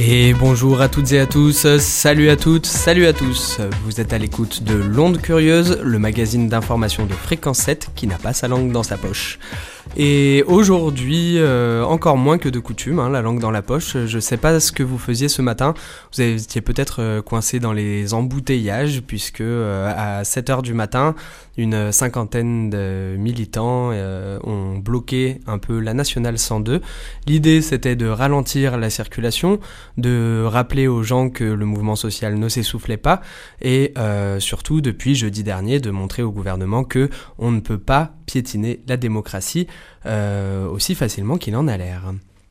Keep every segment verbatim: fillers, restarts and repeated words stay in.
Et bonjour à toutes et à tous, salut à toutes, salut à tous. Vous êtes à l'écoute de l'Onde Curieuse, le magazine d'information de Fréquence sept qui n'a pas sa langue dans sa poche. Et aujourd'hui, euh, encore moins que de coutume, hein, la langue dans la poche. Je sais pas ce que vous faisiez ce matin. Vous étiez peut-être euh, coincé dans les embouteillages, puisque euh, à sept heures du matin, une cinquantaine de militants euh, ont bloqué un peu la Nationale cent deux. L'idée, c'était de ralentir la circulation, de rappeler aux gens que le mouvement social ne s'essoufflait pas, et euh, surtout, depuis jeudi dernier, de montrer au gouvernement que on ne peut pas piétiner la démocratie euh, aussi facilement qu'il en a l'air.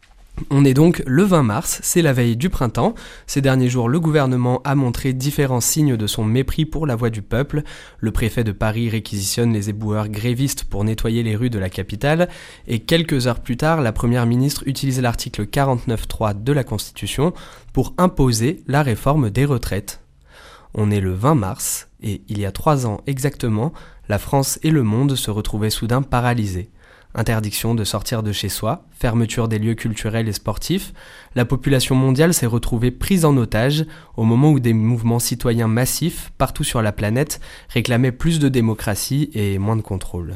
On est donc le vingt mars, c'est la veille du printemps. Ces derniers jours, le gouvernement a montré différents signes de son mépris pour la voix du peuple. Le préfet de Paris réquisitionne les éboueurs grévistes pour nettoyer les rues de la capitale. Et quelques heures plus tard, la première ministre utilise l'article quarante-neuf point trois de la Constitution pour imposer la réforme des retraites. On est le vingt mars, et il y a trois ans exactement, la France et le monde se retrouvaient soudain paralysés. Interdiction de sortir de chez soi, fermeture des lieux culturels et sportifs, la population mondiale s'est retrouvée prise en otage au moment où des mouvements citoyens massifs, partout sur la planète, réclamaient plus de démocratie et moins de contrôle.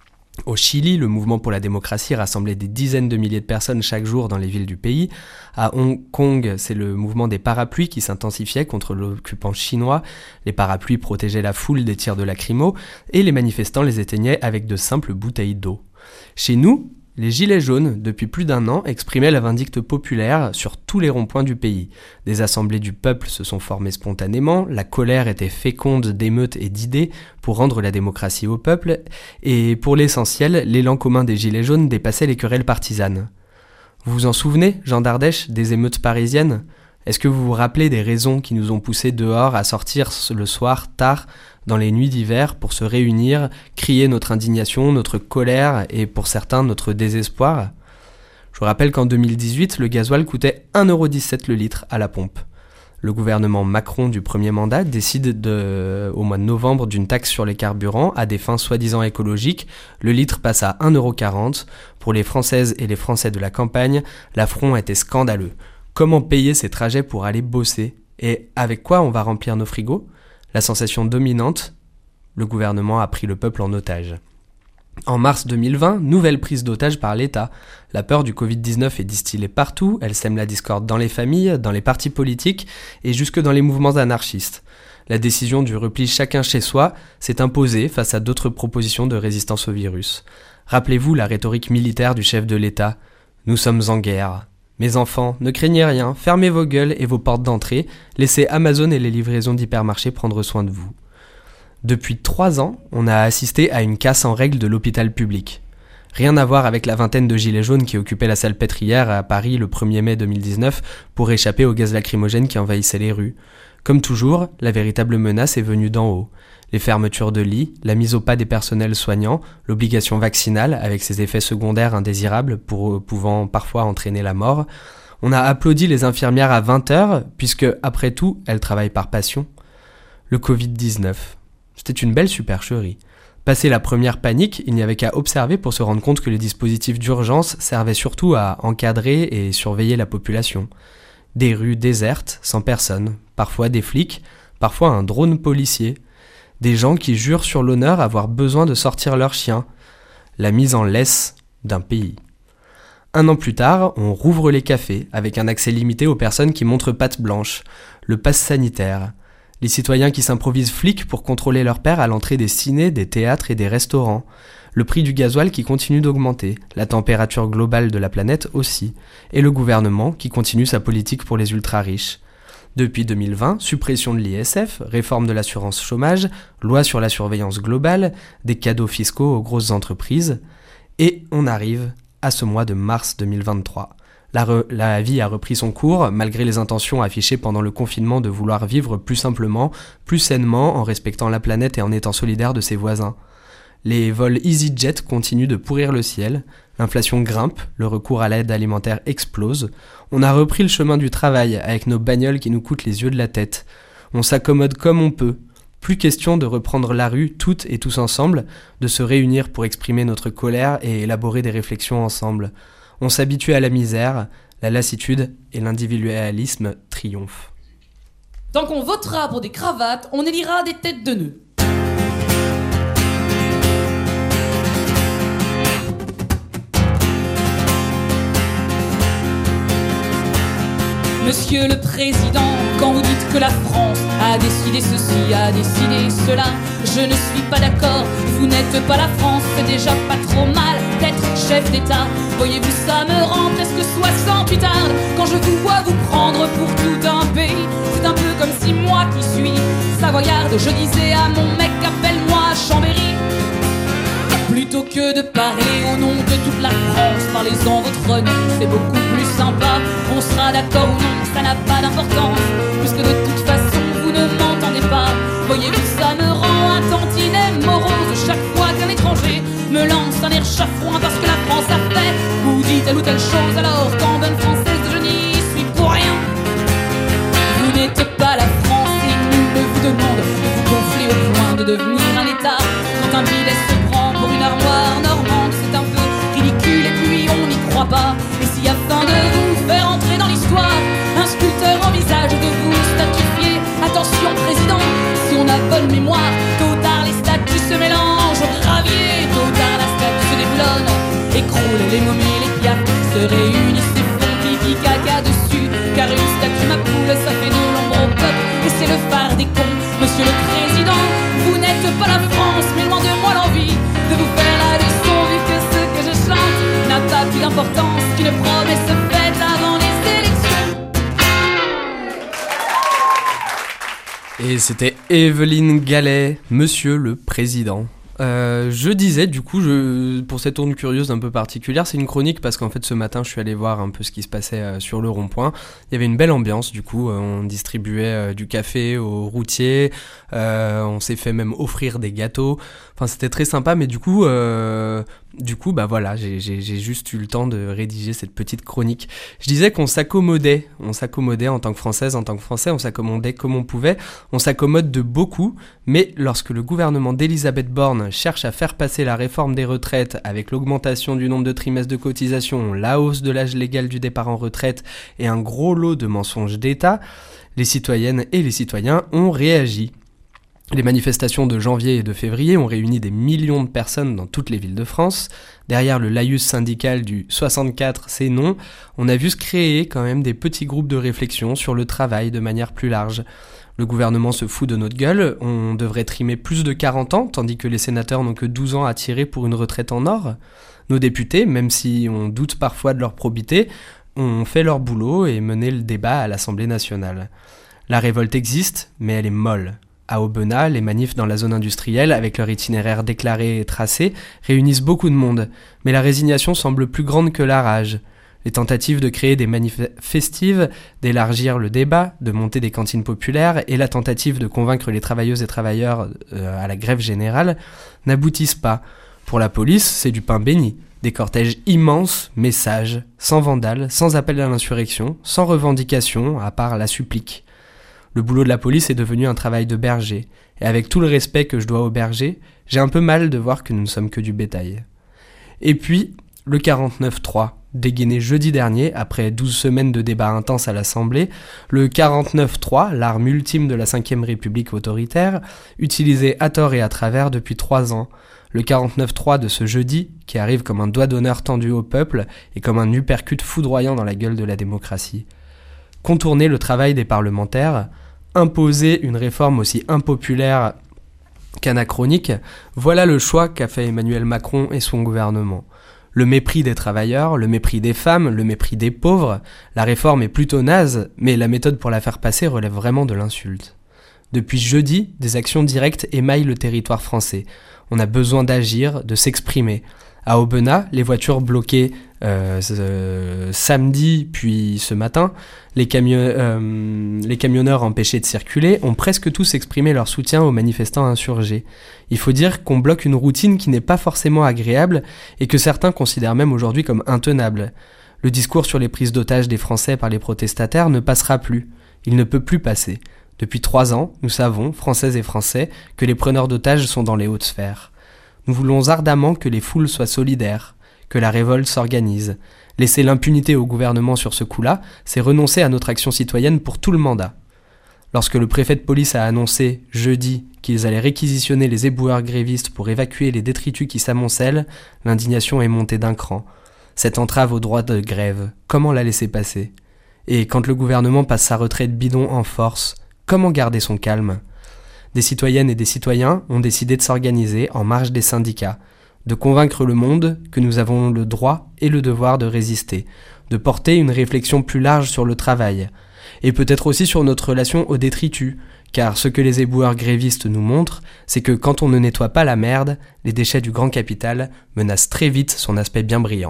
Au Chili, le mouvement pour la démocratie rassemblait des dizaines de milliers de personnes chaque jour dans les villes du pays. À Hong Kong, c'est le mouvement des parapluies qui s'intensifiait contre l'occupant chinois. Les parapluies protégeaient la foule des tirs de lacrymo et les manifestants les éteignaient avec de simples bouteilles d'eau. Chez nous, les Gilets jaunes, depuis plus d'un an, exprimaient la vindicte populaire sur tous les ronds-points du pays. Des assemblées du peuple se sont formées spontanément, la colère était féconde d'émeutes et d'idées pour rendre la démocratie au peuple, et pour l'essentiel, l'élan commun des Gilets jaunes dépassait les querelles partisanes. Vous vous en souvenez, Jean d'Ardèche, des émeutes parisiennes ? Est-ce que vous vous rappelez des raisons qui nous ont poussés dehors à sortir le soir tard dans les nuits d'hiver pour se réunir, crier notre indignation, notre colère et pour certains notre désespoir ? Je vous rappelle qu'en deux mille dix-huit, le gasoil coûtait un euro dix-sept le litre à la pompe. Le gouvernement Macron du premier mandat décide de, au mois de novembre d'une taxe sur les carburants à des fins soi-disant écologiques. Le litre passe à un euro quarante. Pour les Françaises et les Français de la campagne, l'affront était scandaleux. Comment payer ces trajets pour aller bosser ? Et avec quoi on va remplir nos frigos ? La sensation dominante, le gouvernement a pris le peuple en otage. En mars deux mille vingt, nouvelle prise d'otage par l'État. La peur du covid dix-neuf est distillée partout, elle sème la discorde dans les familles, dans les partis politiques et jusque dans les mouvements anarchistes. La décision du repli chacun chez soi s'est imposée face à d'autres propositions de résistance au virus. Rappelez-vous la rhétorique militaire du chef de l'État. « Nous sommes en guerre ». Mes enfants, ne craignez rien, fermez vos gueules et vos portes d'entrée, laissez Amazon et les livraisons d'hypermarchés prendre soin de vous. Depuis trois ans, on a assisté à une casse en règle de l'hôpital public. Rien à voir avec la vingtaine de gilets jaunes qui occupaient la Salpêtrière à Paris le premier mai deux mille dix-neuf pour échapper au gaz lacrymogène qui envahissait les rues. Comme toujours, la véritable menace est venue d'en haut. Les fermetures de lits, la mise au pas des personnels soignants, l'obligation vaccinale avec ses effets secondaires indésirables pour, pouvant parfois entraîner la mort. On a applaudi les infirmières à vingt heures, puisque, après tout, elles travaillent par passion. Le covid dix-neuf, c'était une belle supercherie. Passé la première panique, il n'y avait qu'à observer pour se rendre compte que les dispositifs d'urgence servaient surtout à encadrer et surveiller la population. Des rues désertes, sans personne, parfois des flics, parfois un drone policier. Des gens qui jurent sur l'honneur avoir besoin de sortir leurs chiens. La mise en laisse d'un pays. Un an plus tard, on rouvre les cafés avec un accès limité aux personnes qui montrent patte blanche. Le pass sanitaire. Les citoyens qui s'improvisent flics pour contrôler leurs pairs à l'entrée des cinés, des théâtres et des restaurants. Le prix du gasoil qui continue d'augmenter. La température globale de la planète aussi. Et le gouvernement qui continue sa politique pour les ultra-riches. Depuis deux mille vingt, suppression de l'I S F, réforme de l'assurance chômage, loi sur la surveillance globale, des cadeaux fiscaux aux grosses entreprises. Et on arrive à ce mois de mars deux mille vingt-trois. La, re- la vie a repris son cours, malgré les intentions affichées pendant le confinement de vouloir vivre plus simplement, plus sainement, en respectant la planète et en étant solidaire de ses voisins. Les vols EasyJet continuent de pourrir le ciel, l'inflation grimpe, le recours à l'aide alimentaire explose, on a repris le chemin du travail avec nos bagnoles qui nous coûtent les yeux de la tête. On s'accommode comme on peut. Plus question de reprendre la rue toutes et tous ensemble, de se réunir pour exprimer notre colère et élaborer des réflexions ensemble. On s'habitue à la misère, La lassitude et l'individualisme triomphent. Tant qu'on votera pour des cravates, on élira des têtes de nœuds. Monsieur le Président, quand vous dites que la France a décidé ceci, a décidé cela, je ne suis pas d'accord, vous n'êtes pas la France, c'est déjà pas trop mal d'être chef d'État. Voyez-vous, ça me rend presque soixante-huit ans quand je vous vois vous prendre pour tout un pays. C'est un peu comme si moi qui suis savoyarde, je disais à mon mec appelle-moi Chambéry. Plutôt que de parler au nom de toute la France, parlez-en votre nom, c'est beaucoup plus sympa. On sera d'accord ou non, ça n'a pas d'importance, puisque de toute façon vous ne m'entendez pas. Voyez-vous, ça me rend un tantinet morose chaque fois qu'un étranger me lance un air chafouin parce que la France a fait ou dit telle ou telle chose, alors qu'en bonne française je n'y suis pour rien. Vous n'êtes pas la France et nul ne vous demande de vous gonfler au point de devenir un État. Quand un bidet se prend pour une armoire normande, c'est un peu ridicule et puis on n'y croit pas. Et si afin de vous faire entrer dans l'histoire, un sculpteur envisage de vous statuifier, attention président, si on a bonne mémoire, tôt ou tard les statues se mélangent au gravier, tôt ou tard la statue se déboulonne, écroule les momies, les piafs se réunissent et font pipi caca dessus, car une statue ma poule ça fait de l'ombre au peuple et c'est le phare des cons. Monsieur le Président, vous n'êtes pas la France, mais loin de moi l'envie de vous faire la leçon, vu que ce que je chante n'a pas plus d'importance qu'une promesse faite avant les élections. Et c'était Evelyne Gallet, Monsieur le Président. Euh, je disais, du coup, je, pour cette tourne curieuse un peu particulière, c'est une chronique parce qu'en fait ce matin je suis allé voir un peu ce qui se passait euh, sur le rond-point. Il y avait une belle ambiance, du coup, euh, on distribuait euh, du café aux routiers, euh, on s'est fait même offrir des gâteaux. Enfin, c'était très sympa, mais du coup, euh, du coup, bah voilà, j'ai, j'ai, j'ai juste eu le temps de rédiger cette petite chronique. Je disais qu'on s'accommodait, on s'accommodait en tant que Française, en tant que Français, on s'accommodait comme on pouvait, on s'accommode de beaucoup, mais lorsque le gouvernement d'Elisabeth Borne cherche à faire passer la réforme des retraites avec l'augmentation du nombre de trimestres de cotisation, la hausse de l'âge légal du départ en retraite et un gros lot de mensonges d'État, les citoyennes et les citoyens ont réagi. Les manifestations de janvier et de février ont réuni des millions de personnes dans toutes les villes de France. Derrière le laïus syndical du soixante-quatre, c'est non, on a vu se créer quand même des petits groupes de réflexion sur le travail de manière plus large. Le gouvernement se fout de notre gueule, on devrait trimer plus de quarante ans, tandis que les sénateurs n'ont que douze ans à tirer pour une retraite en or. Nos députés, même si on doute parfois de leur probité, ont fait leur boulot et mené le débat à l'Assemblée nationale. La révolte existe, mais elle est molle. À Aubenas, les manifs dans la zone industrielle, avec leur itinéraire déclaré et tracé, réunissent beaucoup de monde, mais la résignation semble plus grande que la rage. Les tentatives de créer des manifs festives, d'élargir le débat, de monter des cantines populaires et la tentative de convaincre les travailleuses et travailleurs euh, à la grève générale n'aboutissent pas. Pour la police, c'est du pain béni. Des cortèges immenses, mais sages, sans vandales, sans appel à l'insurrection, sans revendication, à part la supplique. Le boulot de la police est devenu un travail de berger, et avec tout le respect que je dois aux bergers, j'ai un peu mal de voir que nous ne sommes que du bétail. Et puis, le quarante-neuf trois, dégainé jeudi dernier, après douze semaines de débats intenses à l'Assemblée, le quarante-neuf trois, l'arme ultime de la cinquième République autoritaire, utilisé à tort et à travers depuis trois ans. Le quarante-neuf trois de ce jeudi, qui arrive comme un doigt d'honneur tendu au peuple et comme un uppercut foudroyant dans la gueule de la démocratie. Contourner le travail des parlementaires, imposer une réforme aussi impopulaire qu'anachronique, voilà le choix qu'a fait Emmanuel Macron et son gouvernement. Le mépris des travailleurs, le mépris des femmes, le mépris des pauvres, la réforme est plutôt naze, mais la méthode pour la faire passer relève vraiment de l'insulte. Depuis jeudi, des actions directes émaillent le territoire français. On a besoin d'agir, de s'exprimer. À Aubenas, les voitures bloquées euh, euh, samedi puis ce matin, les, camio- euh, les camionneurs empêchés de circuler ont presque tous exprimé leur soutien aux manifestants insurgés. Il faut dire qu'on bloque une routine qui n'est pas forcément agréable et que certains considèrent même aujourd'hui comme intenable. Le discours sur les prises d'otages des Français par les protestataires ne passera plus. Il ne peut plus passer. Depuis trois ans, nous savons, Françaises et Français, que les preneurs d'otages sont dans les hautes sphères. Nous voulons ardemment que les foules soient solidaires, que la révolte s'organise. Laisser l'impunité au gouvernement sur ce coup-là, c'est renoncer à notre action citoyenne pour tout le mandat. Lorsque le préfet de police a annoncé, jeudi, qu'ils allaient réquisitionner les éboueurs grévistes pour évacuer les détritus qui s'amoncellent, l'indignation est montée d'un cran. Cette entrave au droit de grève, comment la laisser passer ? Et quand le gouvernement passe sa retraite bidon en force, comment garder son calme ? Des citoyennes et des citoyens ont décidé de s'organiser en marge des syndicats, de convaincre le monde que nous avons le droit et le devoir de résister, de porter une réflexion plus large sur le travail, et peut-être aussi sur notre relation aux détritus, car ce que les éboueurs grévistes nous montrent, c'est que quand on ne nettoie pas la merde, les déchets du grand capital menacent très vite son aspect bien brillant.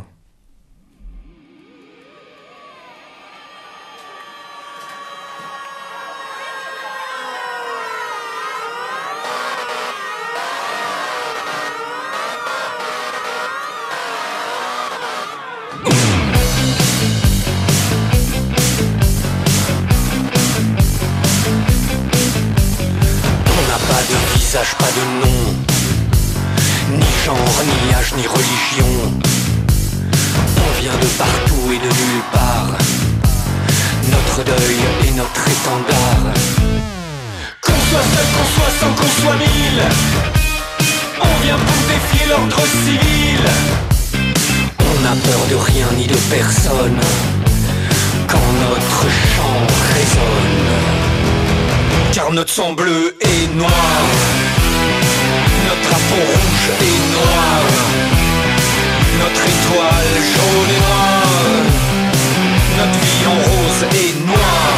Pas de nom, ni genre, ni âge, ni religion. On vient de partout et de nulle part. Notre deuil est notre étendard. Qu'on soit seul, qu'on soit cent, qu'on soit mille, on vient pour défier l'ordre civil. On n'a peur de rien ni de personne quand notre chant résonne. Car notre sang bleu est noir, notre drapeau rouge est noir, notre étoile jaune et noire, notre vie en rose est noire.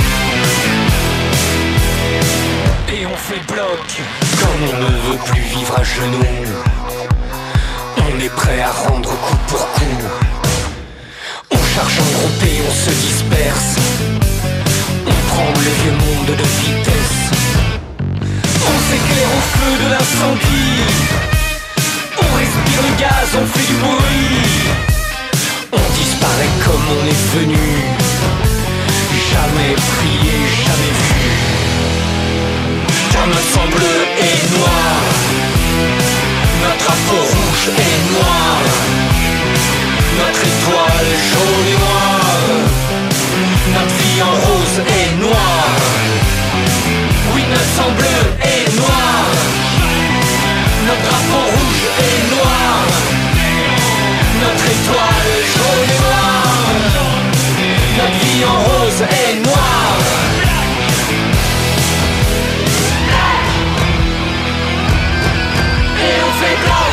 Et on fait bloc, comme on ne veut plus vivre à genoux. On est prêt à rendre coup pour coup. On charge en groupe et on se disperse. On prend le vieux monde de vitesse. On s'éclaire au feu de l'incendie. On respire le gaz, on fait du bruit. On disparaît comme on est venu. Jamais prié, jamais vu. Car notre sang bleu est noir, notre drapeau rouge est noir, notre étoile jaune et noire, notre vie en rose est noire. Oui, notre sang bleu est noir, notre drapeau rouge est noir, notre étoile jaune et noire, notre vie en rose est noire. Et on fait bloc.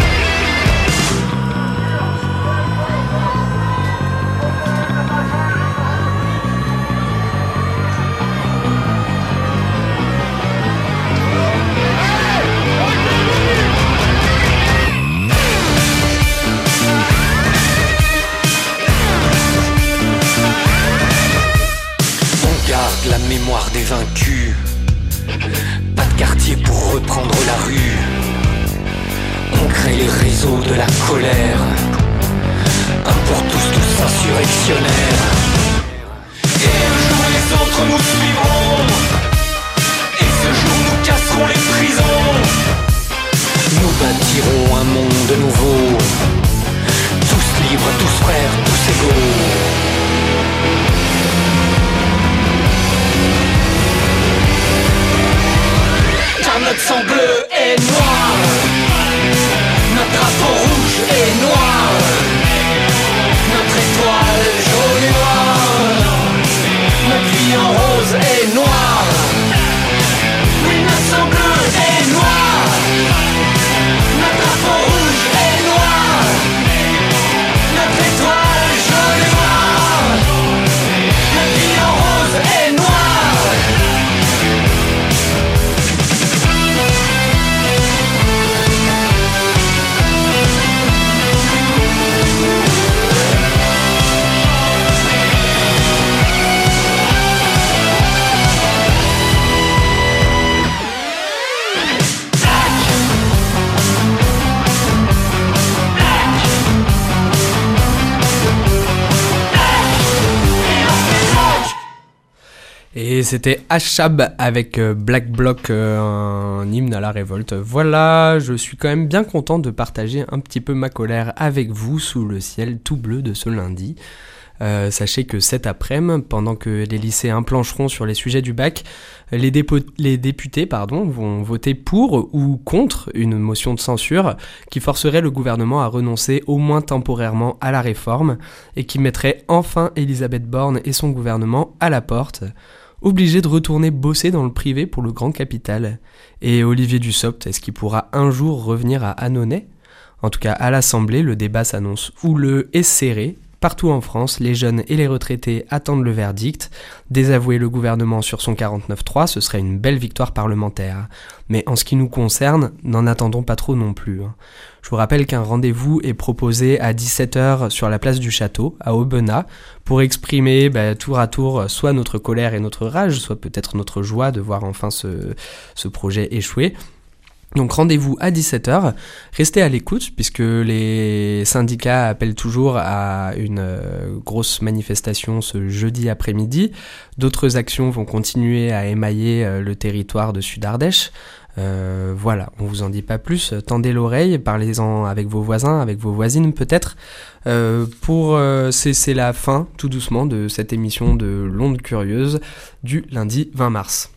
La mémoire des vaincus, pas de quartier pour reprendre la rue. On crée les réseaux de la colère, un pour tous, tous insurrectionnaires. Et un jour les autres nous suivront, et ce jour nous casserons les prisons. Nous bâtirons un monde nouveau, tous libres, tous frères, tous égaux. Notre sang bleu est noir, notre drapeau rouge est noir, notre étoile jaune et noire, notre vie en rose est noire. Oui, notre sang bleu est noir, notre drapeau rouge est Et c'était Achab avec Black Bloc, un hymne à la révolte. Voilà, je suis quand même bien content de partager un petit peu ma colère avec vous sous le ciel tout bleu de ce lundi. Euh, sachez que cet après-midi, pendant que les lycéens plancheront sur les sujets du bac, les, dépo- les députés pardon, vont voter pour ou contre une motion de censure qui forcerait le gouvernement à renoncer au moins temporairement à la réforme et qui mettrait enfin Elisabeth Borne et son gouvernement à la porte, obligés de retourner bosser dans le privé pour le grand capital. Et Olivier Dussopt, est-ce qu'il pourra un jour revenir à Annonay ? En tout cas, à l'Assemblée, le débat s'annonce houleux et serré. Partout en France, les jeunes et les retraités attendent le verdict. Désavouer le gouvernement sur son quarante-neuf trois, ce serait une belle victoire parlementaire. Mais en ce qui nous concerne, n'en attendons pas trop non plus. Je vous rappelle qu'un rendez-vous est proposé à dix-sept heures sur la place du Château, à Aubenas, pour exprimer bah, tour à tour soit notre colère et notre rage, soit peut-être notre joie de voir enfin ce, ce projet échouer. Donc rendez-vous à dix-sept heures, restez à l'écoute puisque les syndicats appellent toujours à une euh, grosse manifestation ce jeudi après-midi. D'autres actions vont continuer à émailler euh, le territoire de Sud-Ardèche. Euh, voilà, on vous en dit pas plus, tendez l'oreille, parlez-en avec vos voisins, avec vos voisines peut-être. Euh, pour euh, c'est, c'est la fin tout doucement de cette émission de l'Onde Curieuse du lundi vingt mars.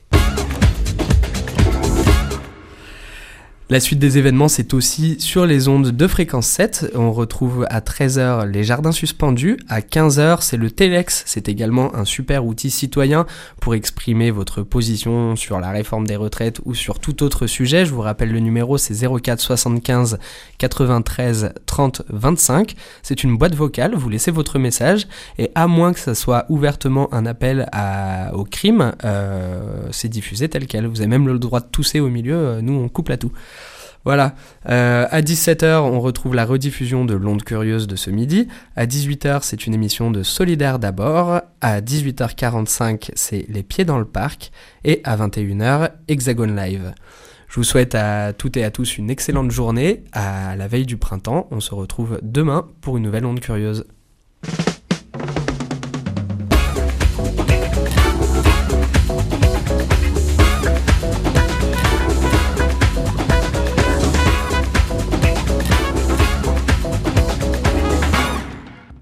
La suite des événements, c'est aussi sur les ondes de Fréquence sept. On retrouve à treize heures les Jardins Suspendus. À quinze heures, c'est le Télex. C'est également un super outil citoyen pour exprimer votre position sur la réforme des retraites ou sur tout autre sujet. Je vous rappelle le numéro, c'est zéro quatre soixante-quinze quatre-vingt-treize trente vingt-cinq. C'est une boîte vocale, vous laissez votre message et à moins que ça soit ouvertement un appel à, au crime, euh, c'est diffusé tel quel. Vous avez même le droit de tousser au milieu, nous on coupe la toux. Voilà, euh, à dix-sept heures, on retrouve la rediffusion de l'Onde Curieuse de ce midi. À dix-huit heures, c'est une émission de Solidaire d'abord. À dix-huit heures quarante-cinq, c'est Les Pieds dans le Parc. Et à vingt et une heures, Hexagone Live. Je vous souhaite à toutes et à tous une excellente journée. À la veille du printemps, on se retrouve demain pour une nouvelle Onde Curieuse.